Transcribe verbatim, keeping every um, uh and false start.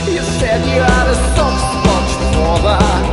You said you had a soft spot for that.